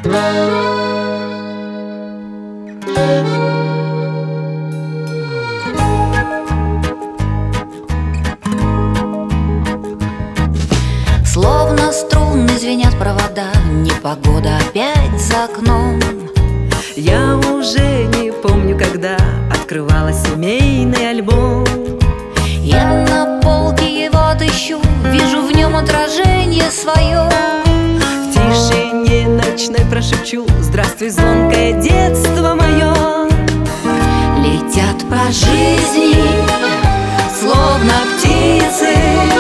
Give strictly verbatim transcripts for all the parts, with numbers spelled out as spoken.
Словно струны звенят провода, непогода опять за окном. Я уже не помню, когда открывала семейный альбом. Я на полке его отыщу, вижу в нем отражение свое. В тишине ночной прошепчу: здравствуй, звонкое детство мое. Летят по жизни, словно птицы,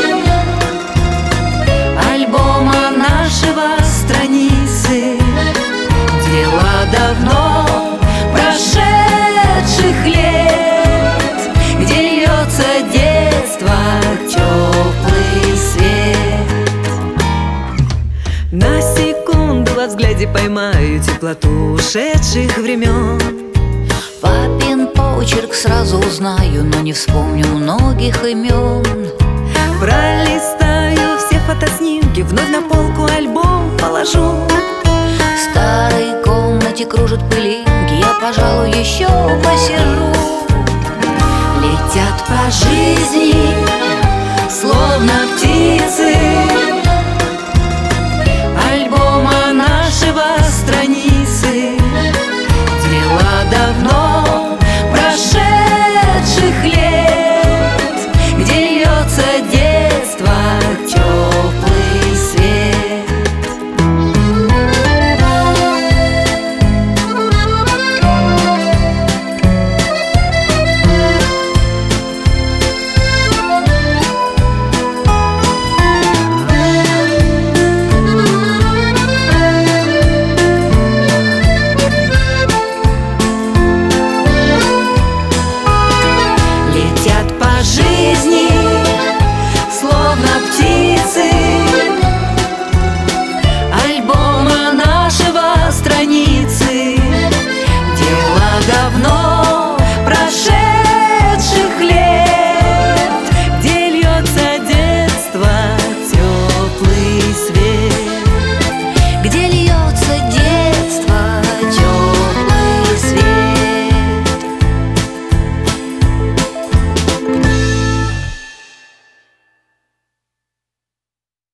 альбома нашего страницы. Дела давно прошедших лет, где льется детство, теплый свет. На секунду во взгляде поймаю теплоту ушедших времен. Папин почерк сразу узнаю, но не вспомню многих имен. Пролистаю все фотоснимки, вновь на полку альбом положу. В старой комнате кружат пылинки, я, пожалуй, еще посижу. Летят по жизни, словно птицы,